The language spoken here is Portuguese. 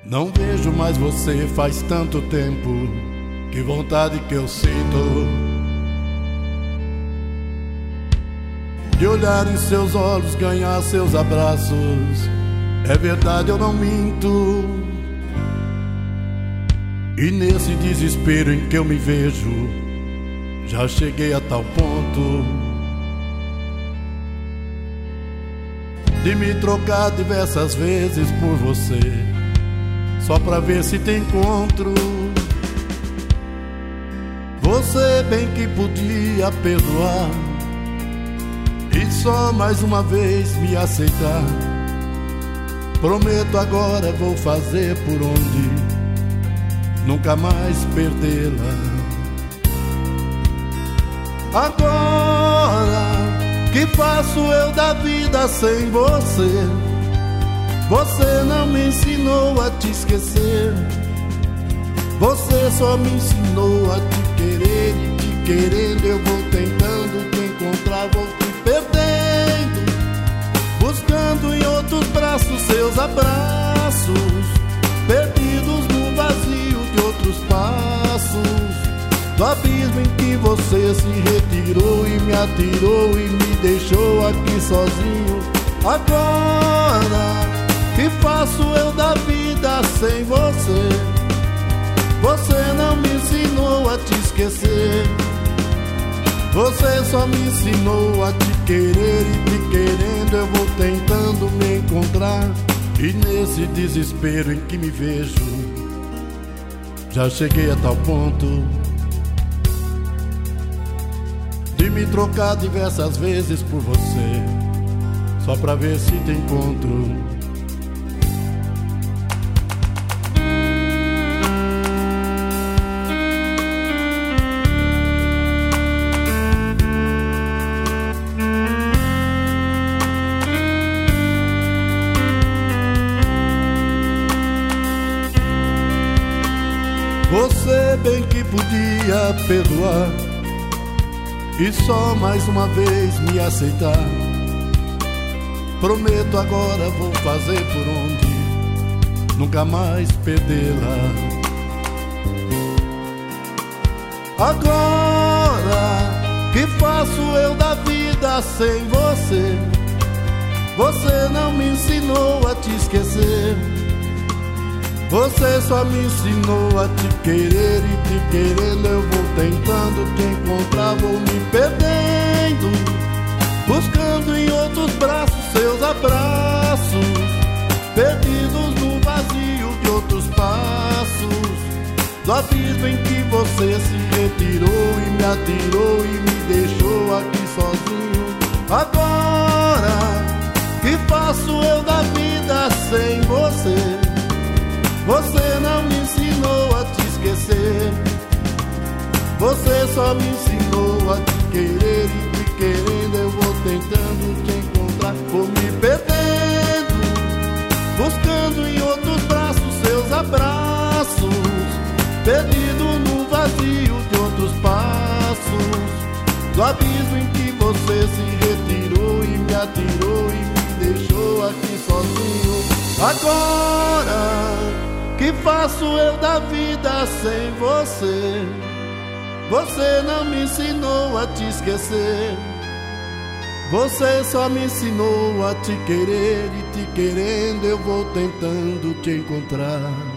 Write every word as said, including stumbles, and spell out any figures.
Não vejo mais você faz tanto tempo. Que vontade que eu sinto de olhar em seus olhos, ganhar seus abraços. É verdade, eu não minto. E nesse desespero em que eu me vejo, já cheguei a tal ponto de me trocar diversas vezes por você, só pra ver se te encontro. Você bem que podia perdoar e só mais uma vez me aceitar. Prometo agora vou fazer por onde nunca mais perdê-la. Agora que faço eu da vida sem você? Você não me ensinou a te esquecer. Você só me ensinou a te querer, e te querendo eu vou tentando te encontrar, vou te perdendo, buscando em outros braços seus abraços, perdidos no vazio de outros passos, do abismo em que você se retirou e me atirou e me deixou aqui sozinho. Agora que faço eu da vida sem você? Você não me ensinou a te esquecer. Você só me ensinou a te querer, e te querendo eu vou tentando me encontrar. E nesse desespero em que me vejo, já cheguei a tal ponto de me trocar diversas vezes por você, só pra ver se te encontro. Você bem que podia perdoar e só mais uma vez me aceitar. Prometo agora vou fazer por onde nunca mais perdê-la. Agora que faço eu da vida sem você? Você não me ensinou a te esquecer. Você só me ensinou a te querer, e te querendo eu vou tentando te encontrar, vou me perdendo, buscando em outros braços seus abraços, perdidos no vazio de outros passos, do abismo em que você se retirou e me atirou e me deixou aqui sozinho. Agora que faço eu da vida sem você? Você não me ensinou a te esquecer. Você só me ensinou a te querer, e te querendo eu vou tentando te encontrar, vou me perdendo, buscando em outros braços seus abraços, perdido no vazio de outros passos, do abismo em que você se retirou e me atirou e me deixou aqui sozinho. Agora que faço eu da vida sem você? Você não me ensinou a te esquecer. Você só me ensinou a te querer, e te querendo eu vou tentando te encontrar.